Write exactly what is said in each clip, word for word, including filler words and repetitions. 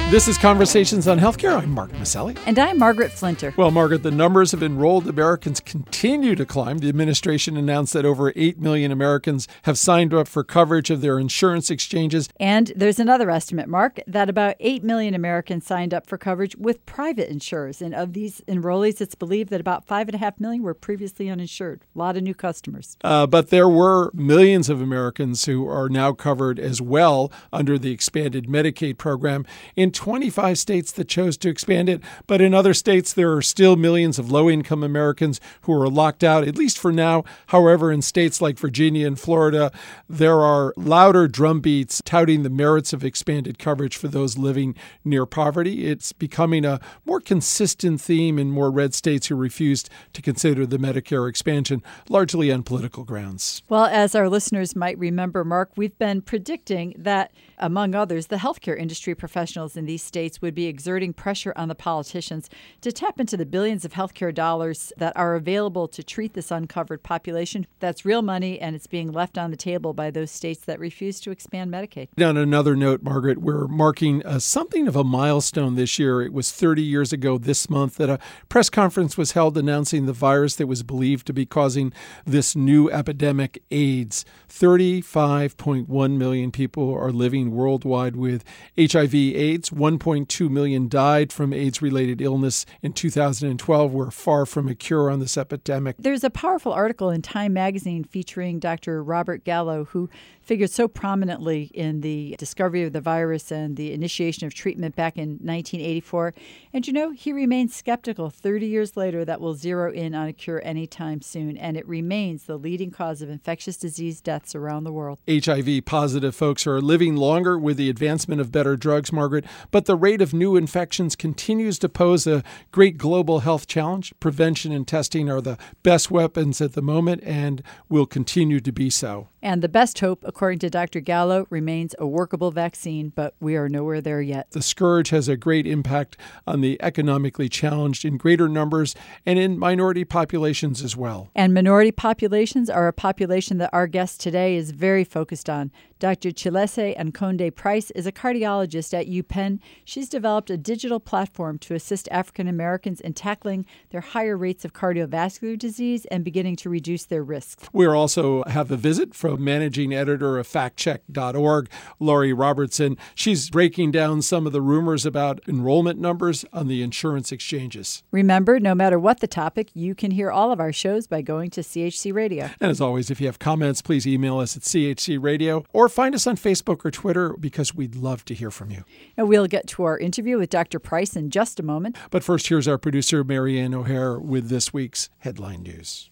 This is Conversations on Healthcare. I'm Mark Maselli. And I'm Margaret Flinter. Well, Margaret, the numbers of enrolled Americans continue to climb. The administration announced that over eight million Americans have signed up for coverage of their insurance exchanges. And there's another estimate, Mark, that about eight million Americans signed up for coverage with private insurers. And of these enrollees, it's believed that about five point five million were previously uninsured. A lot of new customers. Uh, but there were millions of Americans who are now covered as well under the expanded Medicaid program. In twenty-five states that chose to expand it, but in other states there are still millions of low-income Americans who are locked out, at least for now. However, in states like Virginia and Florida, there are louder drumbeats touting the merits of expanded coverage for those living near poverty. It's becoming a more consistent theme in more red states who refused to consider the Medicare expansion, largely on political grounds. Well, as our listeners might remember, Mark, we've been predicting that, among others, the healthcare industry professionals in these states would be exerting pressure on the politicians to tap into the billions of healthcare dollars that are available to treat this uncovered population. That's real money, and it's being left on the table by those states that refuse to expand Medicaid. On another note, Margaret, we're marking uh, something of a milestone this year. It was thirty years ago this month that a press conference was held announcing the virus that was believed to be causing this new epidemic, AIDS. thirty-five point one million people are living worldwide with H I V AIDS. one point two million died from AIDS-related illness in two thousand twelve. We're far from a cure on this epidemic. There's a powerful article in Time magazine featuring Doctor Robert Gallo, who figured so prominently in the discovery of the virus and the initiation of treatment back in nineteen eighty-four. And, you know, he remains skeptical thirty years later that we'll zero in on a cure anytime soon. And it remains the leading cause of infectious disease deaths around the world. H I V-positive folks are living longer with the advancement of better drugs, Margaret, but the rate of new infections continues to pose a great global health challenge. Prevention and testing are the best weapons at the moment and will continue to be so. And the best hope, according to Doctor Gallo, remains a workable vaccine, but we are nowhere there yet. The scourge has a great impact on the economically challenged in greater numbers and in minority populations as well. And minority populations are a population that our guest today is very focused on. Doctor Chilese Nkonde Price is a cardiologist at UPenn. She's developed a digital platform to assist African Americans in tackling their higher rates of cardiovascular disease and beginning to reduce their risks. We also have a visit from managing editor of fact check dot org, Laurie Robertson. She's breaking down some of the rumors about enrollment numbers on the insurance exchanges. Remember, no matter what the topic, you can hear all of our shows by going to C H C Radio. And as always, if you have comments, please email us at C H C Radio or find us on Facebook or Twitter because we'd love to hear from you. And we'll get to our interview with Doctor Price in just a moment. But first, here's our producer, Marianne O'Hare, with this week's headline news.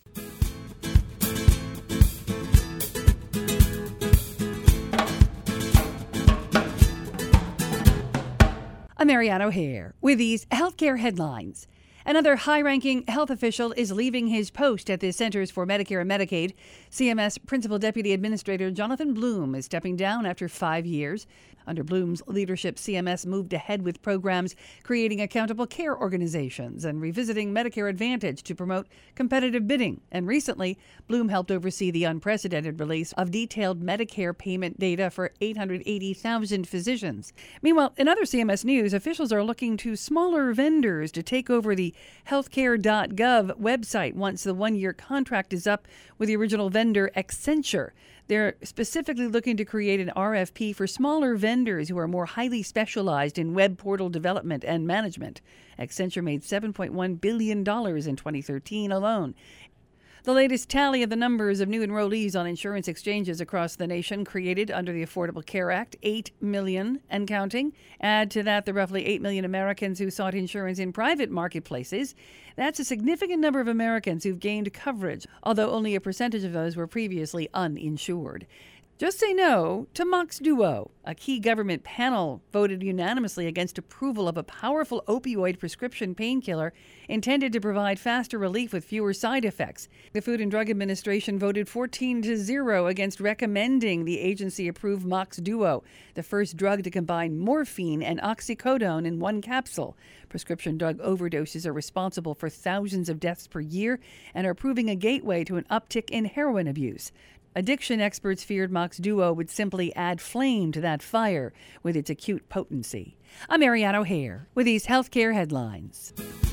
I'm Marianne O'Hare with these healthcare headlines. Another high-ranking health official is leaving his post at the Centers for Medicare and Medicaid. C M S Principal Deputy Administrator Jonathan Bloom is stepping down after five years. Under Bloom's leadership, C M S moved ahead with programs creating accountable care organizations and revisiting Medicare Advantage to promote competitive bidding. And recently, Bloom helped oversee the unprecedented release of detailed Medicare payment data for eight hundred eighty thousand physicians. Meanwhile, in other C M S news, officials are looking to smaller vendors to take over the healthcare dot gov website once the one-year contract is up with the original vendor, Accenture. They're specifically looking to create an R F P for smaller vendors who are more highly specialized in web portal development and management. Accenture made seven point one billion dollars in twenty thirteen alone. The latest tally of the numbers of new enrollees on insurance exchanges across the nation created under the Affordable Care Act, eight million and counting. Add to that the roughly eight million Americans who sought insurance in private marketplaces. That's a significant number of Americans who've gained coverage, although only a percentage of those were previously uninsured. Just say no to Mox Duo. A key government panel voted unanimously against approval of a powerful opioid prescription painkiller intended to provide faster relief with fewer side effects. The Food and Drug Administration voted fourteen to zero against recommending the agency approve Mox Duo, the first drug to combine morphine and oxycodone in one capsule. Prescription drug overdoses are responsible for thousands of deaths per year and are proving a gateway to an uptick in heroin abuse. Addiction experts feared Mox Duo would simply add flame to that fire with its acute potency. I'm Marianne O'Hare with these healthcare headlines.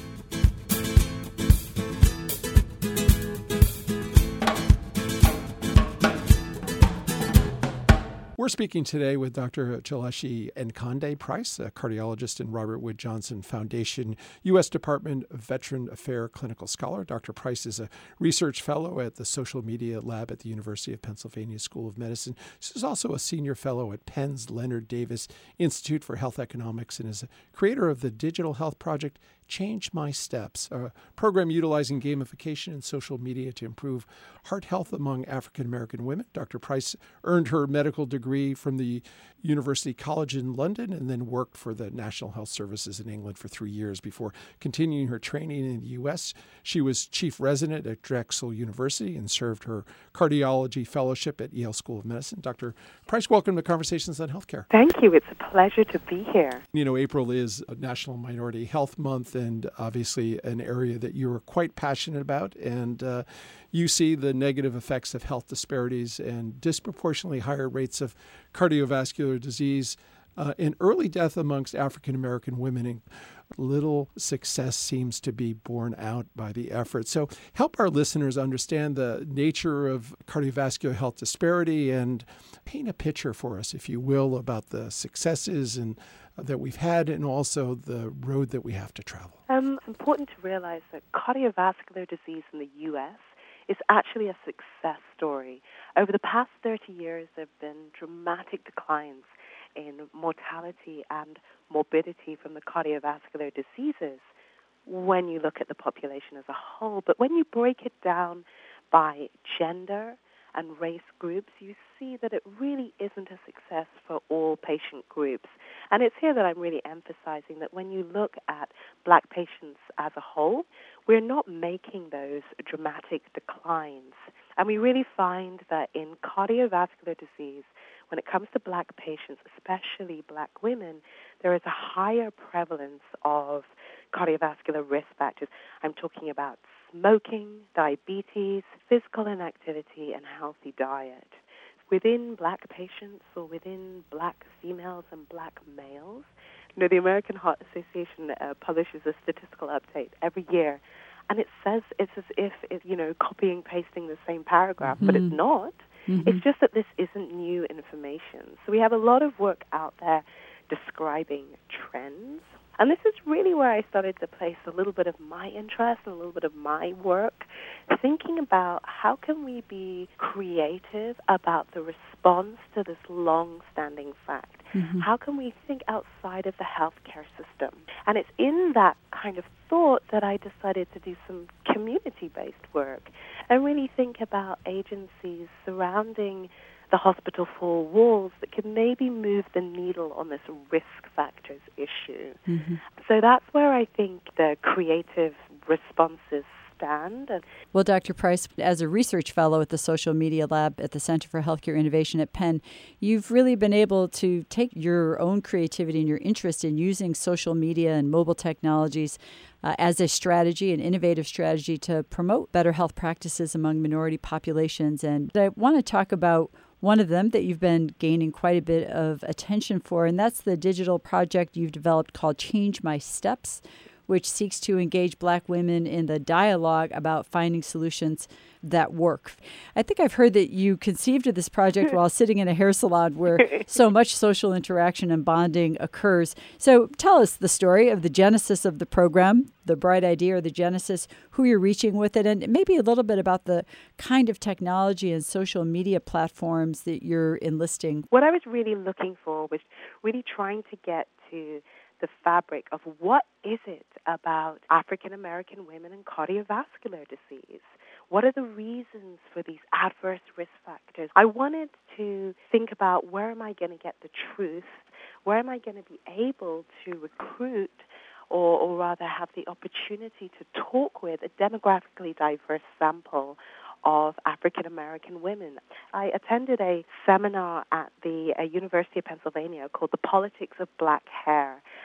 We're speaking today with Doctor Chelashi Nkande Price, a cardiologist and Robert Wood Johnson Foundation U S Department of Veteran Affairs clinical scholar. Doctor Price is a research fellow at the Social Media Lab at the University of Pennsylvania School of Medicine. She's also a senior fellow at Penn's Leonard Davis Institute for Health Economics and is a creator of the digital health project Change My Steps, a program utilizing gamification and social media to improve heart health among African American women. Doctor Price earned her medical degree from the University College in London and then worked for the National Health Services in England for three years before continuing her training in the U S. She was chief resident at Drexel University and served her cardiology fellowship at Yale School of Medicine. Doctor Price, welcome to Conversations on Healthcare. Thank you. It's a pleasure to be here. You know, April is National Minority Health Month, and obviously an area that you are quite passionate about. And uh, you see the negative effects of health disparities and disproportionately higher rates of cardiovascular disease uh, and early death amongst African American women. And little success seems to be borne out by the effort. So help our listeners understand the nature of cardiovascular health disparity and paint a picture for us, if you will, about the successes and that we've had and also the road that we have to travel. Um, it's important to realize that cardiovascular disease in the U S is actually a success story. Over the past thirty years, there have been dramatic declines in mortality and morbidity from the cardiovascular diseases when you look at the population as a whole. But when you break it down by gender and race groups, you see that it really isn't a success for all patient groups. And it's here that I'm really emphasizing that when you look at black patients as a whole, we're not making those dramatic declines. And we really find that in cardiovascular disease, when it comes to black patients, especially black women, there is a higher prevalence of cardiovascular risk factors. I'm talking about smoking, diabetes, physical inactivity, and healthy diet. Within black patients or within black females and black males, you know, the American Heart Association uh, publishes a statistical update every year, and it says it's as if, it, you know, copying, pasting the same paragraph, mm-hmm. but it's not. Mm-hmm. It's just that this isn't new information. So we have a lot of work out there describing trends. And this is really where I started to place a little bit of my interest and a little bit of my work, thinking about how can we be creative about the response to this long-standing fact. Mm-hmm. How can we think outside of the healthcare system? And it's in that kind of thought that I decided to do some community-based work and really think about agencies surrounding the hospital four walls that can maybe move the needle on this risk factors issue. Mm-hmm. So that's where I think the creative responses stand. Well, Doctor Price, as a research fellow at the Social Media Lab at the Center for Healthcare Innovation at Penn, you've really been able to take your own creativity and your interest in using social media and mobile technologies uh, as a strategy, an innovative strategy to promote better health practices among minority populations. And I want to talk about one of them that you've been gaining quite a bit of attention for, and that's the digital project you've developed called Change My Steps, which seeks to engage black women in the dialogue about finding solutions that work. I think I've heard that you conceived of this project while sitting in a hair salon where so much social interaction and bonding occurs. So tell us the story of the genesis of the program, the bright idea or the genesis, who you're reaching with it, and maybe a little bit about the kind of technology and social media platforms that you're enlisting. What I was really looking for was really trying to get to the fabric of what is it about African American women and cardiovascular disease? What are the reasons for these adverse risk factors? I wanted to think about where am I going to get the truth? Where am I going to be able to recruit or, or rather have the opportunity to talk with a demographically diverse sample of African American women? I attended a seminar at the uh, University of Pennsylvania called The Politics of Black Hair.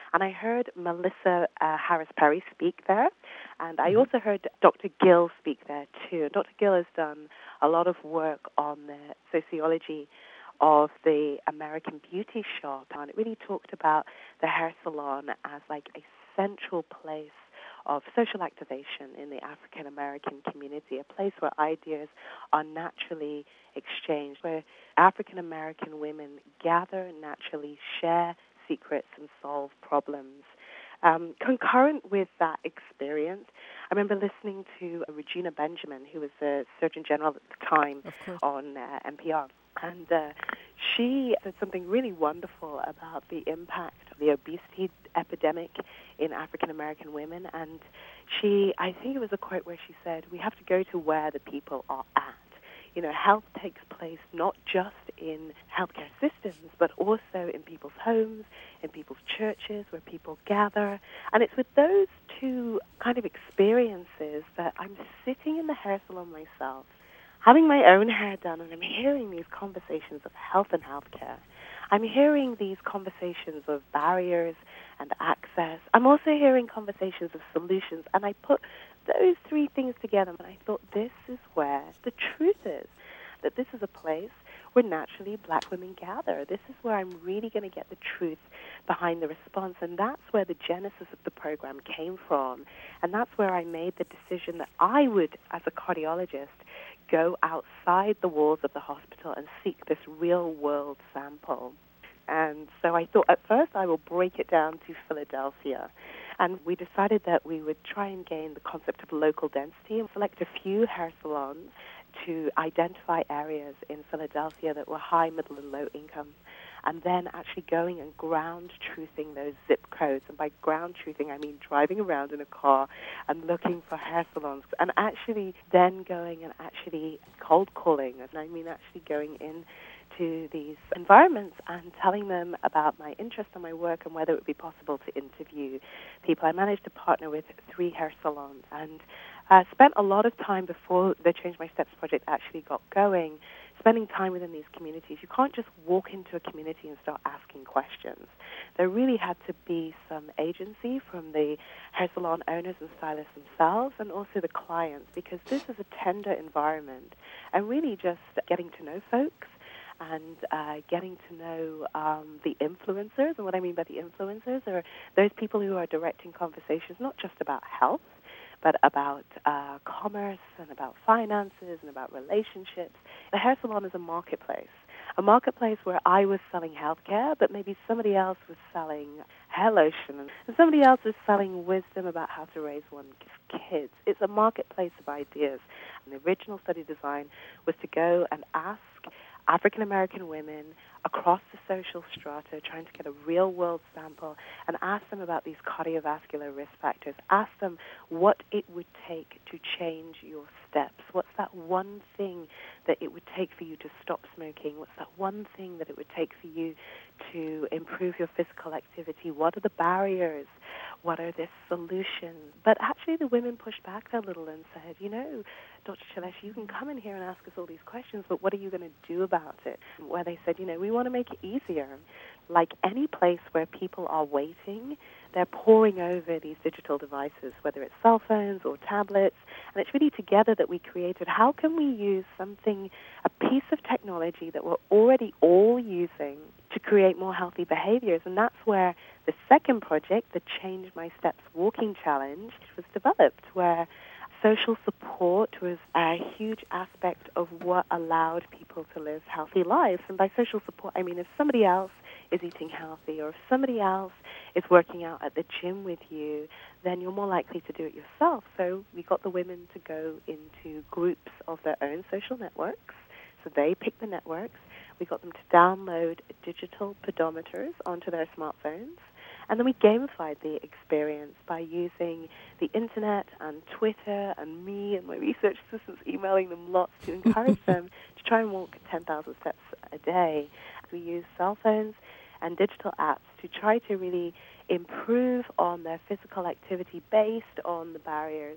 And I heard Melissa uh, Harris Perry speak there, and I Mm-hmm. also heard Doctor Gill speak there too. Doctor Gill has done a lot of work on the sociology of the American beauty shop, and it really talked about the hair salon as like a central place of social activation in the African American community, a place where ideas are naturally exchanged, where African American women gather, naturally share secrets, and solve problems. Um, concurrent with that experience, I remember listening to Regina Benjamin, who was the Surgeon General at the time, on uh, N P R. And uh, she said something really wonderful about the impact of the obesity epidemic in African American women. And she, I think it was a quote where she said, we have to go to where the people are at. You know, health takes place not just in healthcare systems, but also in people's homes, in people's churches, where people gather. And it's with those two kind of experiences that I'm sitting in the hair salon myself, having my own hair done, and I'm hearing these conversations of health and healthcare. I'm hearing these conversations of barriers and access. I'm also hearing conversations of solutions, and I put those three things together, and I thought this is where the truth is, that this is a place where naturally black women gather. This is where I'm really going to get the truth behind the response, and that's where the genesis of the program came from, and that's where I made the decision that I would, as a cardiologist, go outside the walls of the hospital and seek this real-world sample. And so I thought at first I will break it down to Philadelphia. And we decided that we would try and gain the concept of local density and select a few hair salons to identify areas in Philadelphia that were high, middle, and low income, and then actually going and ground truthing those zip codes. And by ground truthing, I mean driving around in a car and looking for hair salons, and actually then going and actually cold calling, and I mean actually going in to these environments and telling them about my interest in my work and whether it would be possible to interview people. I managed to partner with three hair salons and uh, spent a lot of time before the Change My Steps project actually got going, spending time within these communities. You can't just walk into a community and start asking questions. There really had to be some agency from the hair salon owners and stylists themselves, and also the clients, because this is a tender environment, and really just getting to know folks and uh, getting to know um, the influencers. And what I mean by the influencers are those people who are directing conversations not just about health, but about uh, commerce and about finances and about relationships. The hair salon is a marketplace, a marketplace where I was selling healthcare, but maybe somebody else was selling hair lotion, and somebody else was selling wisdom about how to raise one's kids. It's a marketplace of ideas. And the original study design was to go and ask African American women across the social strata, trying to get a real-world sample and ask them about these cardiovascular risk factors. Ask them what it would take to change your steps. What's that one thing that it would take for you to stop smoking? What's that one thing that it would take for you to improve your physical activity? What are the barriers? What are the solutions? But actually the women pushed back a little and said, you know, Doctor Shailesh, you can come in here and ask us all these questions, but what are you going to do about it? Where they said, you know, we want to make it easier. Like any place where people are waiting, they're poring over these digital devices, whether it's cell phones or tablets, and it's really together that we created, how can we use something, a piece of technology that we're already all using to create more healthy behaviors? And that's where the second project, the Change My Steps Walking Challenge, was developed, where social support was a huge aspect of what allowed people to live healthy lives. And by social support, I mean if somebody else is eating healthy or if somebody else is working out at the gym with you, then you're more likely to do it yourself. So we got the women to go into groups of their own social networks. So they picked the networks. We got them to download digital pedometers onto their smartphones. And then we gamified the experience by using the internet and Twitter and me and my research assistants emailing them lots to encourage them to try and walk ten thousand steps a day. We used cell phones and digital apps to try to really improve on their physical activity based on the barriers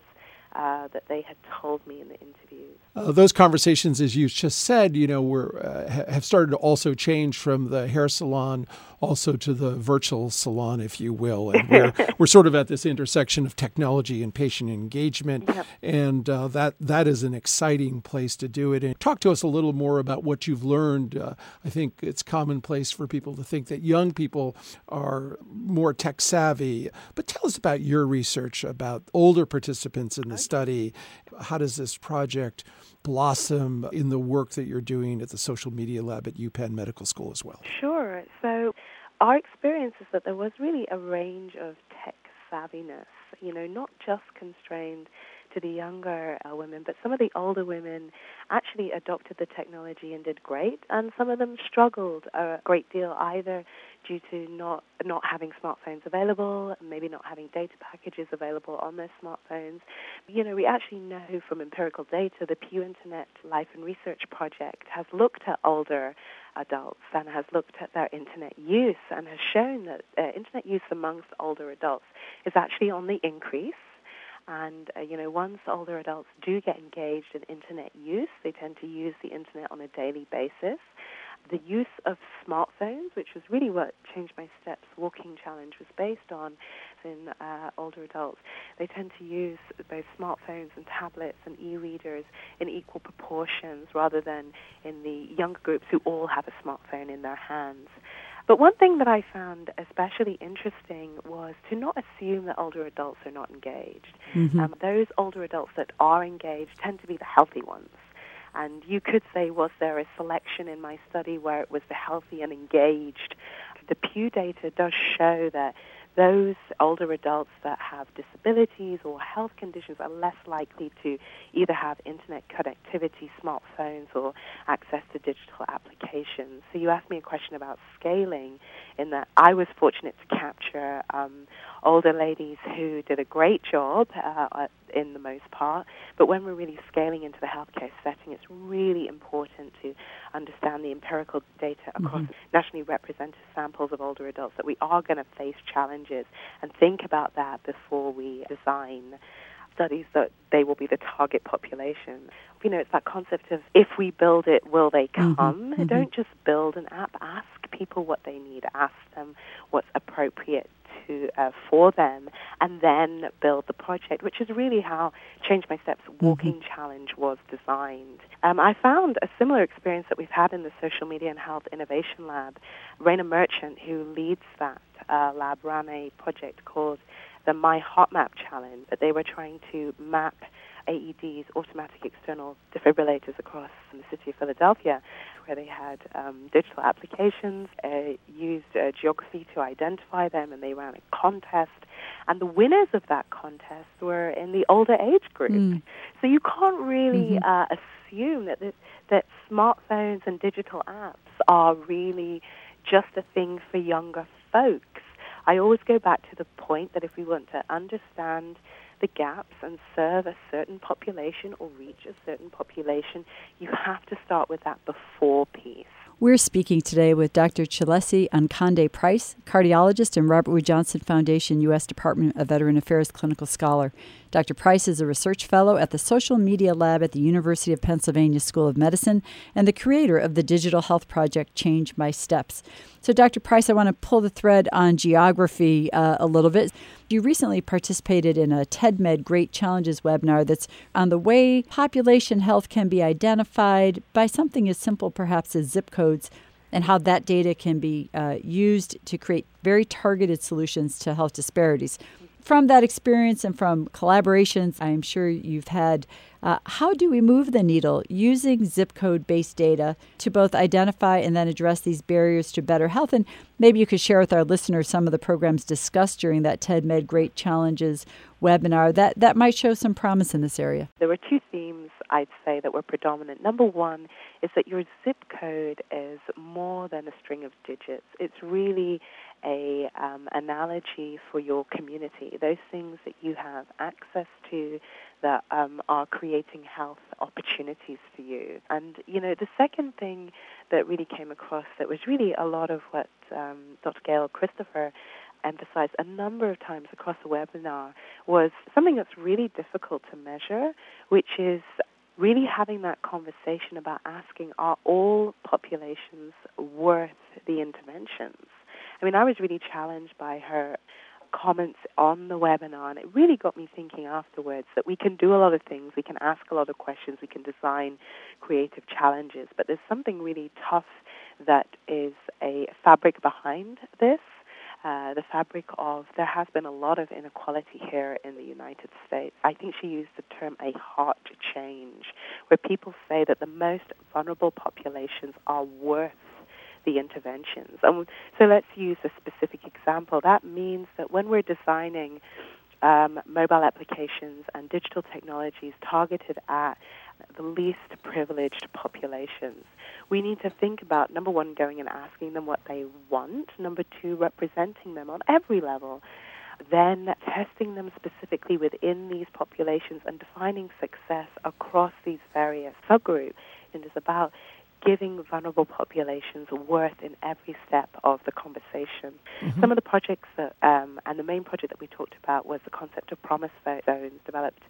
uh, that they had told me in the interviews. Uh, those conversations, as you just said, you know, were uh, have started to also change from the hair salon also to the virtual salon, if you will. And we're, we're sort of at this intersection of technology and patient engagement. Yep. And uh, that that is an exciting place to do it. And talk to us a little more about what you've learned. Uh, I think it's commonplace for people to think that young people are more tech savvy. But tell us about your research about older participants in the study. How does this project blossom in the work that you're doing at the Social Media Lab at UPenn Medical School as well? Sure. So our experience is that there was really a range of tech savviness, you know, not just constrained to the younger uh, women, but some of the older women actually adopted the technology and did great, and some of them struggled a great deal, either due to not not having smartphones available, maybe not having data packages available on their smartphones. You know, we actually know from empirical data, the Pew Internet Life and Research Project has looked at older adults and has looked at their internet use and has shown that uh, internet use amongst older adults is actually on the increase. And, uh, you know, once older adults do get engaged in internet use, they tend to use the internet on a daily basis. The use of smartphones, which was really what Change My Steps Walking Challenge was based on in uh, older adults, they tend to use both smartphones and tablets and e-readers in equal proportions rather than in the younger groups who all have a smartphone in their hands. But one thing that I found especially interesting was to not assume that older adults are not engaged. Mm-hmm. Um, those older adults that are engaged tend to be the healthy ones. And you could say, was there a selection in my study where it was the healthy and engaged? The Pew data does show that those older adults that have disabilities or health conditions are less likely to either have internet connectivity, smartphones, or access to digital applications. So you asked me a question about scaling, in that I was fortunate to capture um, older ladies who did a great job uh, in the most part, but when we're really scaling into the healthcare setting, it's really important to understand the empirical data across mm-hmm. nationally representative samples of older adults, that we are going to face challenges, and think about that before we design studies that they will be the target population. You know, it's that concept of, if we build it, will they come? Mm-hmm. Mm-hmm. Don't just build an app. Ask people what they need. Ask them what's appropriate to uh, for them, and then build the project, which is really how Change My Steps Walking mm-hmm. Challenge was designed. Um, I found a similar experience that we've had in the Social Media and Health Innovation Lab. Raina Merchant, who leads that uh, lab, ran a project called the My HeartMap Challenge, that they were trying to map A E Ds, automatic external defibrillators, across the city of Philadelphia, where they had um, digital applications, uh, used uh, geography to identify them, and they ran a contest. And the winners of that contest were in the older age group. Mm. So you can't really mm-hmm. uh, assume that, that that smartphones and digital apps are really just a thing for younger folks. I always go back to the point that if we want to understand the gaps and serve a certain population or reach a certain population, you have to start with that before piece. We're speaking today with Doctor Chilesi Ankande Price, cardiologist and Robert Wood Johnson Foundation U S Department of Veteran Affairs clinical scholar. Doctor Price is a research fellow at the Social Media Lab at the University of Pennsylvania School of Medicine and the creator of the digital health project Change My Steps. So, Doctor Price, I want to pull the thread on geography uh, a little bit. You recently participated in a TEDMed Great Challenges webinar that's on the way population health can be identified by something as simple perhaps as zip codes, and how that data can be uh, used to create very targeted solutions to health disparities. From that experience and from collaborations I'm sure you've had, uh, how do we move the needle using zip code-based data to both identify and then address these barriers to better health? And maybe you could share with our listeners some of the programs discussed during that TEDMed Great Challenges webinar that, that might show some promise in this area. There were two themes, I'd say, that were predominant. Number one is that your zip code is more than a string of digits. It's really a um, analogy for your community, those things that you have access to that um, are creating health opportunities for you. And, you know, the second thing that really came across that was really a lot of what um, Doctor Gail Christopher emphasized a number of times across the webinar was something that's really difficult to measure, which is really having that conversation about asking, are all populations worth the interventions? I mean, I was really challenged by her comments on the webinar, and it really got me thinking afterwards that we can do a lot of things, we can ask a lot of questions, we can design creative challenges, but there's something really tough that is a fabric behind this. Uh, the fabric of there has been a lot of inequality here in the United States. I think she used the term a heart change, where people say that the most vulnerable populations are worth the interventions. Um, so let's use a specific example. That means that when we're designing um, mobile applications and digital technologies targeted at the least privileged populations, we need to think about, number one, going and asking them what they want, number two, representing them on every level, then testing them specifically within these populations and defining success across these various subgroups. And it's about giving vulnerable populations worth in every step of the conversation. Mm-hmm. Some of the projects that, um, and the main project that we talked about was the concept of promise zones developed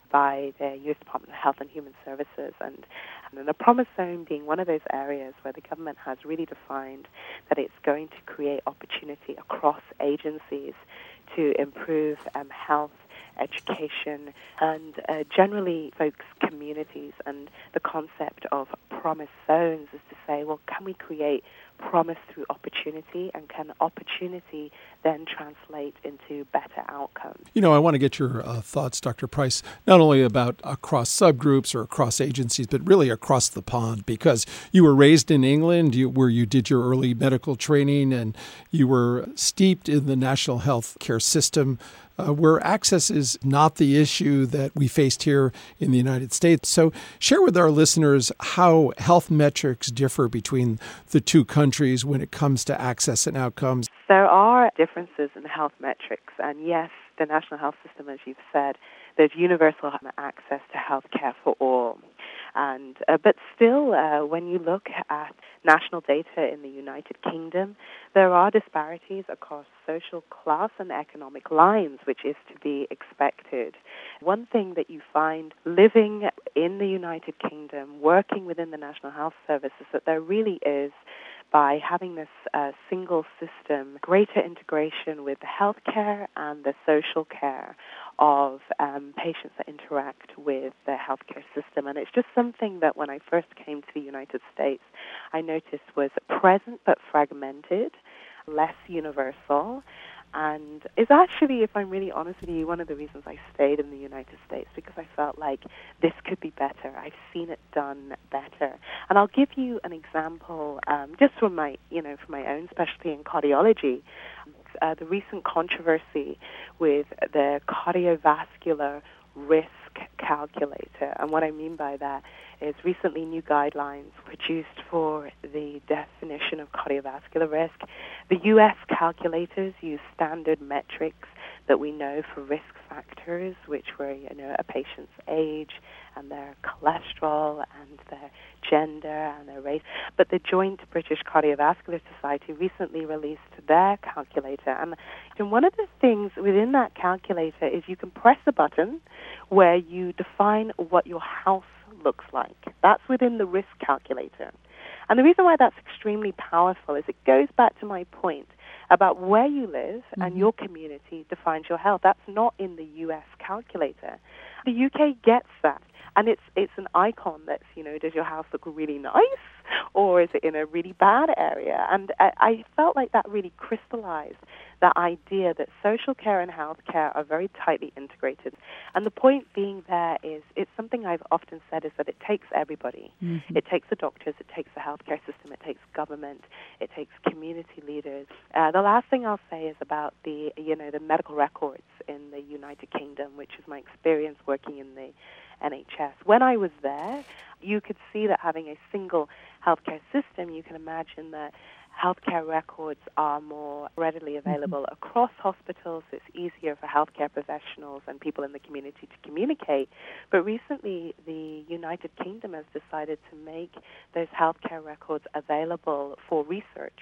by the U S Department of Health and Human Services, and, and the promise zone being one of those areas where the government has really defined that it's going to create opportunity across agencies to improve um, health, education, and uh, generally folks' communities. And the concept of promise zones is to say, well, can we create promise through opportunity, and can opportunity then translate into better outcomes? You know, I want to get your uh, thoughts, Doctor Price, not only about across subgroups or across agencies, but really across the pond, because you were raised in England, you, where you did your early medical training, and you were steeped in the national health care system, Uh, where access is not the issue that we faced here in the United States. So share with our listeners how health metrics differ between the two countries when it comes to access and outcomes. There are differences in health metrics, and yes, the national health system, as you've said, there's universal access to health care for all. And uh, but still, uh, when you look at national data in the United Kingdom, there are disparities across social class and economic lines, which is to be expected. One thing that you find living in the United Kingdom, working within the National Health Service, is that there really is, by having this uh, single system, greater integration with the healthcare and the social care of um, patients that interact with the healthcare system. And it's just something that when I first came to the United States, I noticed was present but fragmented, less universal, and is actually, if I'm really honest with you, one of the reasons I stayed in the United States, because I felt like this could be better. I've seen it done better. And I'll give you an example um, just from my, you know, from my own specialty in cardiology. Uh, the recent controversy with the cardiovascular risk calculator. And what I mean by that is recently new guidelines produced for the definition of cardiovascular risk. The U S calculators use standard metrics that we know for risk factors, which were, you know, a patient's age and their cholesterol and their gender and their race. But the Joint British Cardiovascular Society recently released their calculator. And, and one of the things within that calculator is you can press a button where you define what your house looks like. That's within the risk calculator. And the reason why that's extremely powerful is it goes back to my point about where you live mm-hmm. and your community defines your health. That's not in the U S calculator. The U K gets that. And it's it's an icon that's, you know, does your house look really nice or is it in a really bad area? And I, I felt like that really crystallized the idea that social care and health care are very tightly integrated. And the point being there is, it's something I've often said is that it takes everybody. Mm-hmm. It takes the doctors, it takes the healthcare system, it takes government, it takes community leaders. Uh, the last thing I'll say is about the, you know, the medical records in the United Kingdom, which is my experience working in the N H S. When I was there, you could see that having a single healthcare system, you can imagine that healthcare records are more readily available mm-hmm. across hospitals. It's easier for healthcare professionals and people in the community to communicate. But recently, the United Kingdom has decided to make those healthcare records available for research.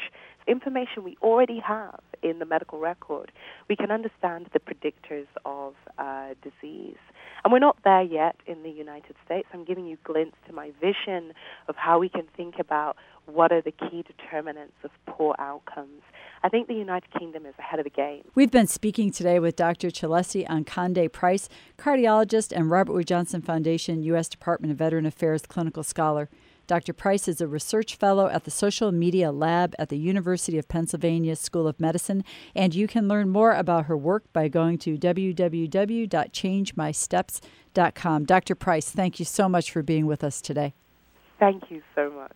information we already have in the medical record, we can understand the predictors of uh, disease. And we're not there yet in the United States. I'm giving you a glimpse to my vision of how we can think about what are the key determinants of poor outcomes. I think the United Kingdom is ahead of the game. We've been speaking today with Doctor Chelessie Ankande-Price, cardiologist and Robert Wood Johnson Foundation U S Department of Veteran Affairs clinical scholar. Doctor Price is a research fellow at the Social Media Lab at the University of Pennsylvania School of Medicine, and you can learn more about her work by going to w w w dot change my steps dot com. Doctor Price, thank you so much for being with us today. Thank you so much.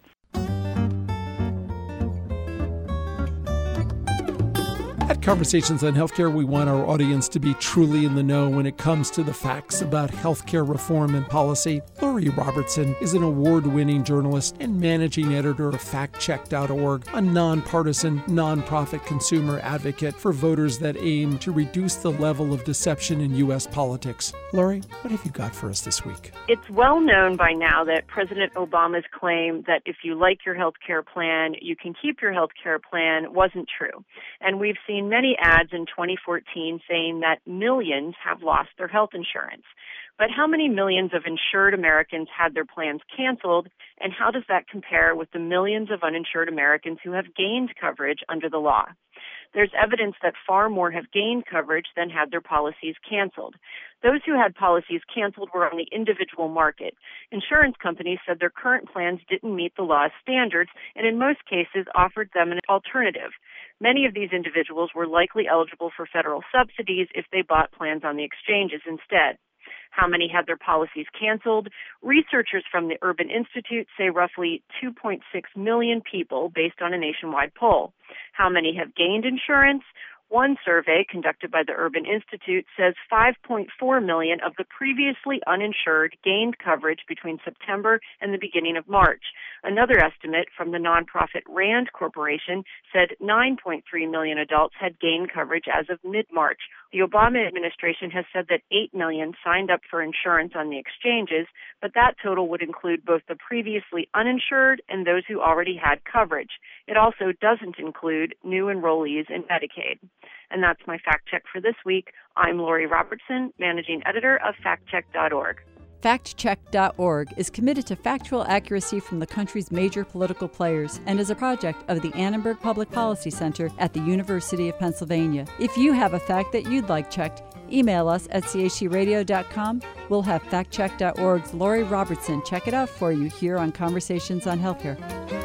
At Conversations on Healthcare, we want our audience to be truly in the know when it comes to the facts about healthcare reform and policy. Lori Robertson is an award-winning journalist and managing editor of fact check dot org, a nonpartisan, nonprofit consumer advocate for voters that aim to reduce the level of deception in U S politics. Lori, what have you got for us this week? It's well known by now that President Obama's claim that if you like your health care plan, you can keep your health care plan wasn't true. And we've seen many ads in twenty fourteen saying that millions have lost their health insurance. But how many millions of insured Americans had their plans canceled, and how does that compare with the millions of uninsured Americans who have gained coverage under the law? There's evidence that far more have gained coverage than had their policies canceled. Those who had policies canceled were on the individual market. Insurance companies said their current plans didn't meet the law's standards and in most cases offered them an alternative. Many of these individuals were likely eligible for federal subsidies if they bought plans on the exchanges instead. How many had their policies canceled? Researchers from the Urban Institute say roughly two point six million people based on a nationwide poll. How many have gained insurance? One survey conducted by the Urban Institute says five point four million of the previously uninsured gained coverage between September and the beginning of March. Another estimate from the nonprofit RAND Corporation said nine point three million adults had gained coverage as of mid-March. The Obama administration has said that eight million signed up for insurance on the exchanges, but that total would include both the previously uninsured and those who already had coverage. It also doesn't include new enrollees in Medicaid. And that's my fact check for this week. I'm Lori Robertson, managing editor of fact check dot org. fact check dot org is committed to factual accuracy from the country's major political players and is a project of the Annenberg Public Policy Center at the University of Pennsylvania. If you have a fact that you'd like checked, email us at c h c radio dot com. We'll have fact check dot org's Lori Robertson check it out for you here on Conversations on Healthcare.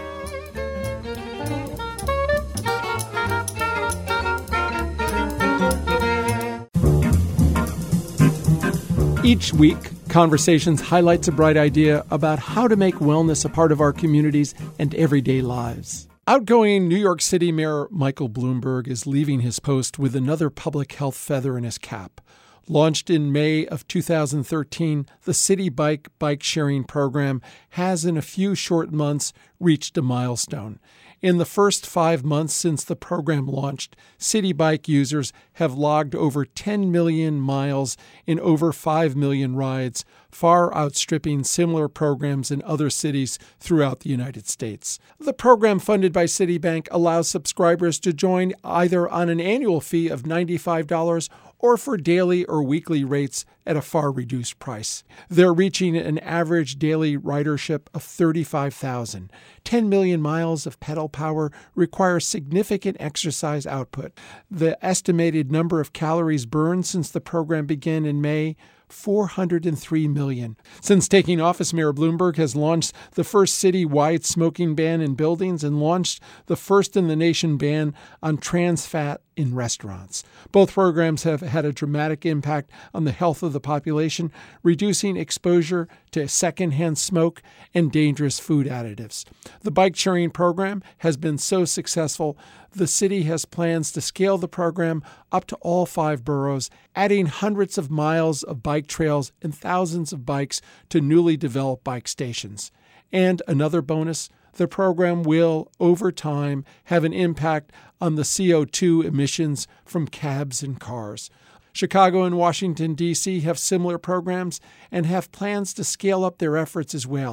Each week, Conversations highlights a bright idea about how to make wellness a part of our communities and everyday lives. Outgoing New York City Mayor Michael Bloomberg is leaving his post with another public health feather in his cap. Launched in May of two thousand thirteen, the City Bike bike sharing program has in a few short months reached a milestone. In the first five months since the program launched, City Bike users have logged over ten million miles in over five million rides, far outstripping similar programs in other cities throughout the United States. The program funded by Citibank allows subscribers to join either on an annual fee of ninety-five dollars or for daily or weekly rates at a far reduced price. They're reaching an average daily ridership of thirty-five thousand. ten million miles of pedal power requires significant exercise output. The estimated number of calories burned since the program began in May, four hundred three million. Since taking office, Mayor Bloomberg has launched the first city-wide smoking ban in buildings and launched the first in the nation ban on trans fat in restaurants. Both programs have had a dramatic impact on the health of the population, reducing exposure to secondhand smoke and dangerous food additives. The bike sharing program has been so successful, the city has plans to scale the program up to all five boroughs, adding hundreds of miles of bike trails and thousands of bikes to newly developed bike stations. And another bonus, the program will, over time, have an impact on the C O two emissions from cabs and cars. Chicago and Washington, D C have similar programs and have plans to scale up their efforts as well.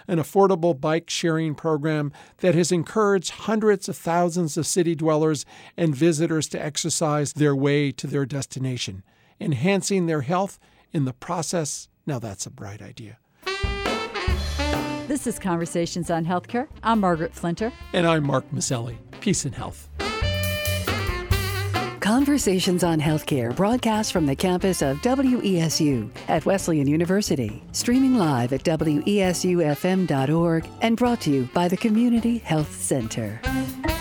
an affordable bike sharing program that has encouraged hundreds of thousands of city dwellers and visitors to exercise their way to their destination, enhancing their health in the process. Now that's a bright idea. This is Conversations on Healthcare. I'm Margaret Flinter. And I'm Mark Mazzelli. Peace and health. Conversations on Healthcare broadcast from the campus of W E S U at Wesleyan University. Streaming live at W E S U F M dot org and brought to you by the Community Health Center.